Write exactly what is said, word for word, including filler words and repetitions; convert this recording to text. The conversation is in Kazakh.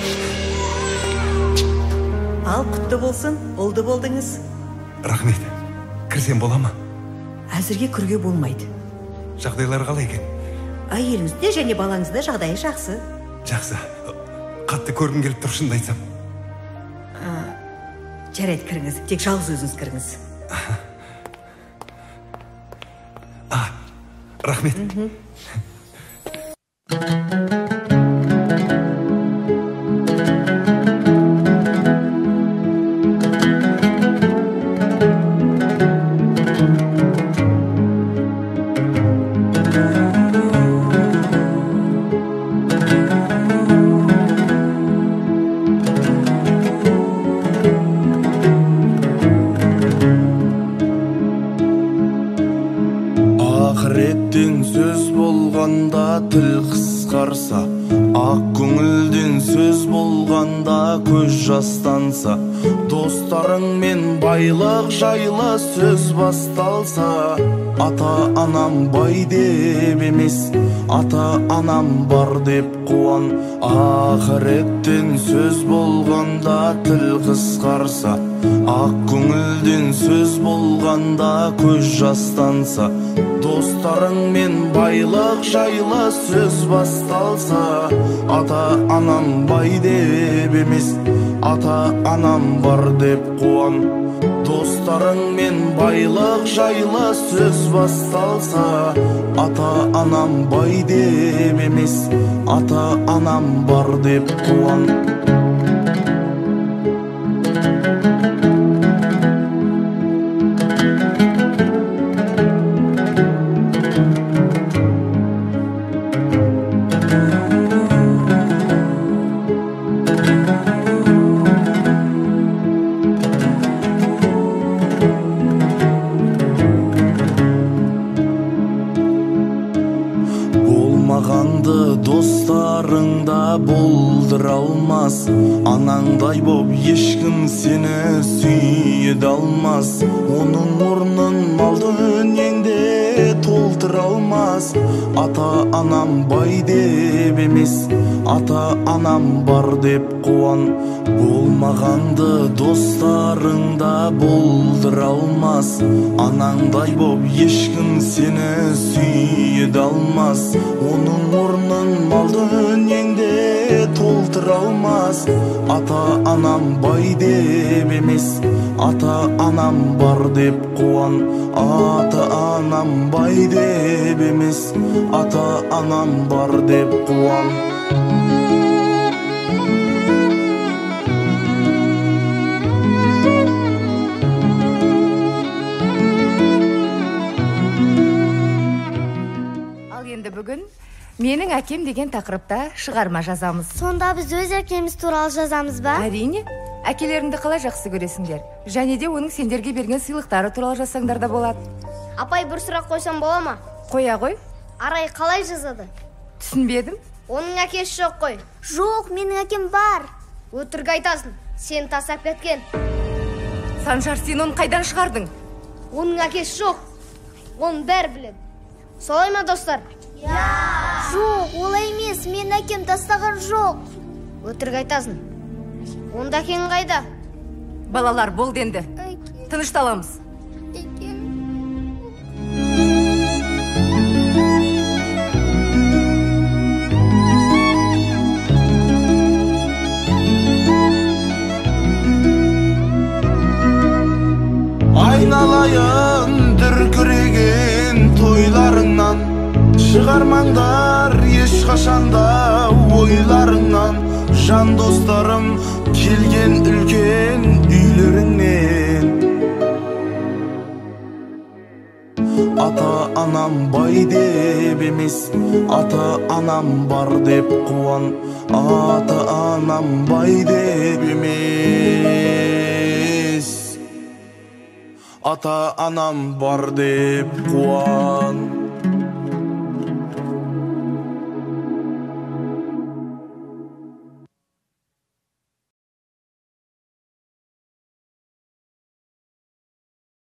Ал құтты болсын, ұлды болдыңыз. Рахмет. Кірсем бола ма? Әзірге кірге болмайды. Жағдайлар қалай екен? Әйеліңізде және балаңызда жағдайы жақсы. Жақсы. Қатты көргім келіп тұр, шынымды айтсам. Жарайды, кіріңіз. Тек жалғыз өзіңіз кіріңіз. А, рахмет. Ақыреттен сөз болғанда тіл қысқарса, ақ көңілден сөз болғанда көз жастанса, достарыңмен байлық жайлы сөз басталса, ата-анам бай деп емес, ата-анам бар деп қуан. Ақыреттен сөз болғанда тіл қысқарса, ақ көңілден сөз болғанда көз жастанса, достарыңмен байлық жайлы сөз басталса, ата-анам бай деп емес, ата-анам бар деп қуан. Достарыңмен байлық жайлы сөз басталса, ата-анам бай деп емес, ата-анам бар деп қуан. Болмағанды достарыңда болдыра алмас, анаңдай боп ешкім сені сүйеді алмас. Оның орнын мал дүниеңде толтыра алмас. Ата-анам бай деп емес, ата-анам бар деп қуан. Болмағанды достарыңда болдыра алмас, анаңдай боп ешкім сені сүйеді алмас. Оның орнын мал дүниеңде толтыра алмас. Ата-анам бай деп емес, ата-анам бар деп қуан. Ата-анам бай деп емес, ата-анам бар деп қуан. Бүгін менің әкем деген тақырыпта шығарма жазамыз. Сонда біз өз әкеміз туралы жазамыз ба? Әрине, әкелеріңді қалай жақсы көресіңдер, және де оның сендерге берген сыйлықтары туралы жазсаңдар да болады. Апай, бір сұрақ қойсам бола ма? Қоя ғой. Арай қалай жазады? Түсінбедім. Оның әкесі жоқ қой. Жоқ, менің әкем бар. Өтірік айтасың, сен тастап кеткен. Санжар, сен оны қайдан шығардың? Оның әкесі жоқ, оның бәрі біледі. Солай ма, достар? Жоқ, олай емес, мен әкем тастаған жоқ. Өтірік айтасың. Онда әкең қайда? Балалар, болды енді. Тынышталамыз. Айналайын дүркіреген тойларыңнан, шығармаңдар ешқашанда ойларыңнан. Жан достарым келген үлкен үйлеріңнен. Ата-анам бай деп емес, ата-анам бар деп қуан. Ата-анам бай деп емес, ата-анам бар деп қуан.